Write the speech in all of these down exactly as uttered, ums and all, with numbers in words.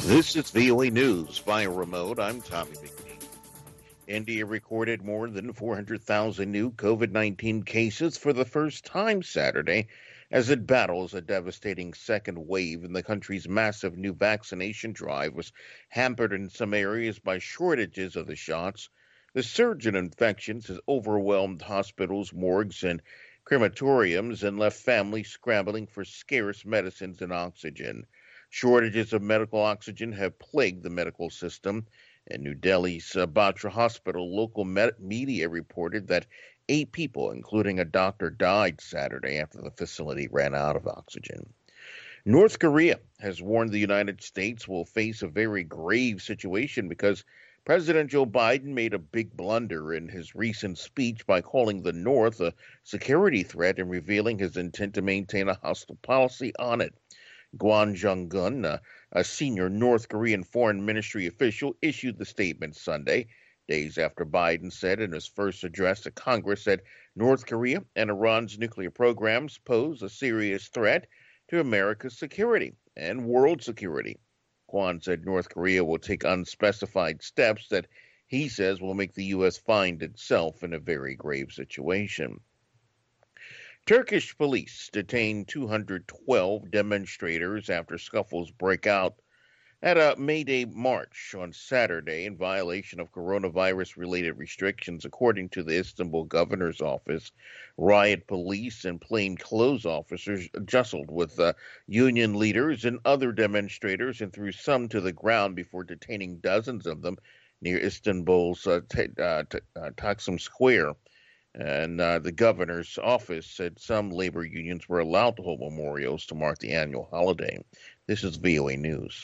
This is V O A News via remote. I'm Tommy McNeil. India recorded more than four hundred thousand new COVID nineteen cases for the first time Saturday as it battles a devastating second wave, and the country's massive new vaccination drive was hampered in some areas by shortages of the shots. The surge in infections has overwhelmed hospitals, morgues, and crematoriums and left families scrambling for scarce medicines and oxygen. Shortages of medical oxygen have plagued the medical system. In New Delhi's uh, Batra Hospital, local med- media reported that eight people, including a doctor, died Saturday after the facility ran out of oxygen. North Korea has warned the United States will face a very grave situation because President Joe Biden made a big blunder in his recent speech by calling the North a security threat and revealing his intent to maintain a hostile policy on it. Kwon Jong-un, uh, a senior North Korean foreign ministry official, issued the statement Sunday, days after Biden said in his first address to Congress that North Korea and Iran's nuclear programs pose a serious threat to America's security and world security. Kwon said North Korea will take unspecified steps that he says will make the U S find itself in a very grave situation. Turkish police detained two hundred twelve demonstrators after scuffles break out at a May Day march on Saturday in violation of coronavirus-related restrictions, according to the Istanbul governor's office. Riot police and plainclothes officers jostled with uh, union leaders and other demonstrators and threw some to the ground before detaining dozens of them near Istanbul's uh, t- uh, t- uh, Taksim Square. And uh, the governor's office said some labor unions were allowed to hold memorials to mark the annual holiday. This is V O A News.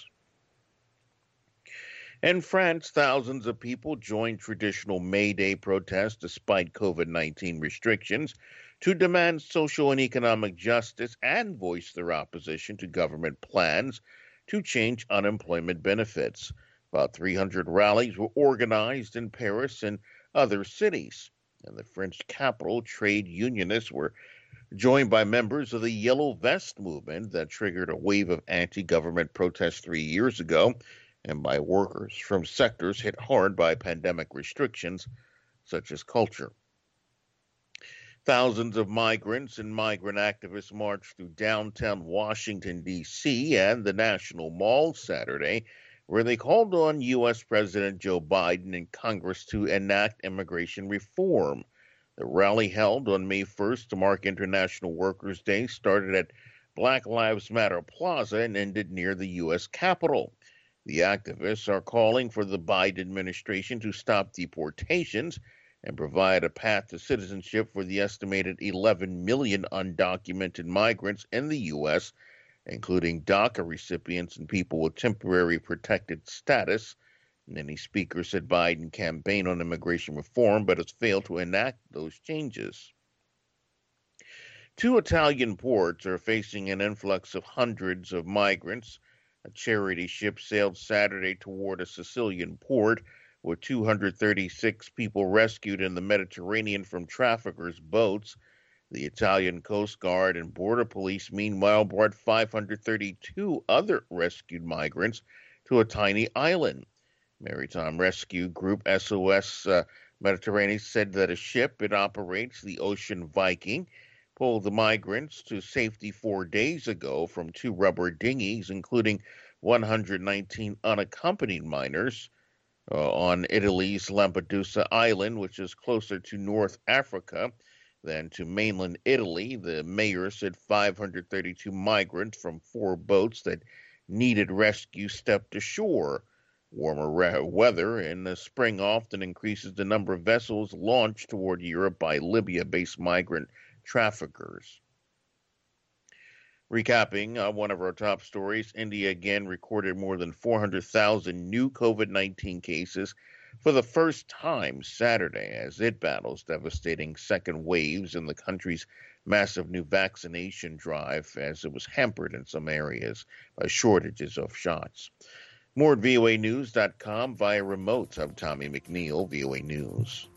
In France, thousands of people joined traditional May Day protests despite COVID nineteen restrictions to demand social and economic justice and voice their opposition to government plans to change unemployment benefits. About three hundred rallies were organized in Paris and other cities. In the French capital, trade unionists were joined by members of the Yellow Vest movement that triggered a wave of anti-government protests three years ago, and by workers from sectors hit hard by pandemic restrictions, such as culture. Thousands of migrants and migrant activists marched through downtown Washington, D C and the National Mall Saturday, where they called on U S. President Joe Biden and Congress to enact immigration reform. The rally, held on May first to mark International Workers' Day, started at Black Lives Matter Plaza and ended near the U S. Capitol. The activists are calling for the Biden administration to stop deportations and provide a path to citizenship for the estimated eleven million undocumented migrants in the U S, including DACA recipients and people with temporary protected status. Many speakers said Biden campaigned on immigration reform but has failed to enact those changes. Two Italian ports are facing an influx of hundreds of migrants. A charity ship sailed Saturday toward a Sicilian port with two hundred thirty-six people rescued in the Mediterranean from traffickers' boats. The Italian Coast Guard and Border Police, meanwhile, brought five hundred thirty-two other rescued migrants to a tiny island. Maritime Rescue Group S O S uh, Mediterranean said that a ship it operates, the Ocean Viking, pulled the migrants to safety four days ago from two rubber dinghies, including one hundred nineteen unaccompanied minors uh, on Italy's Lampedusa Island, which is closer to North Africa than to mainland Italy. The mayor said five hundred thirty-two migrants from four boats that needed rescue stepped ashore. Warmer re- weather in the spring often increases the number of vessels launched toward Europe by Libya-based migrant traffickers. Recapping uh, one of our top stories, India again recorded more than four hundred thousand new COVID nineteen cases for the first time Saturday as it battles devastating second waves in the country's massive new vaccination drive, as it was hampered in some areas by shortages of shots. More at V O A news dot com via remote. I'm Tommy McNeil, V O A News.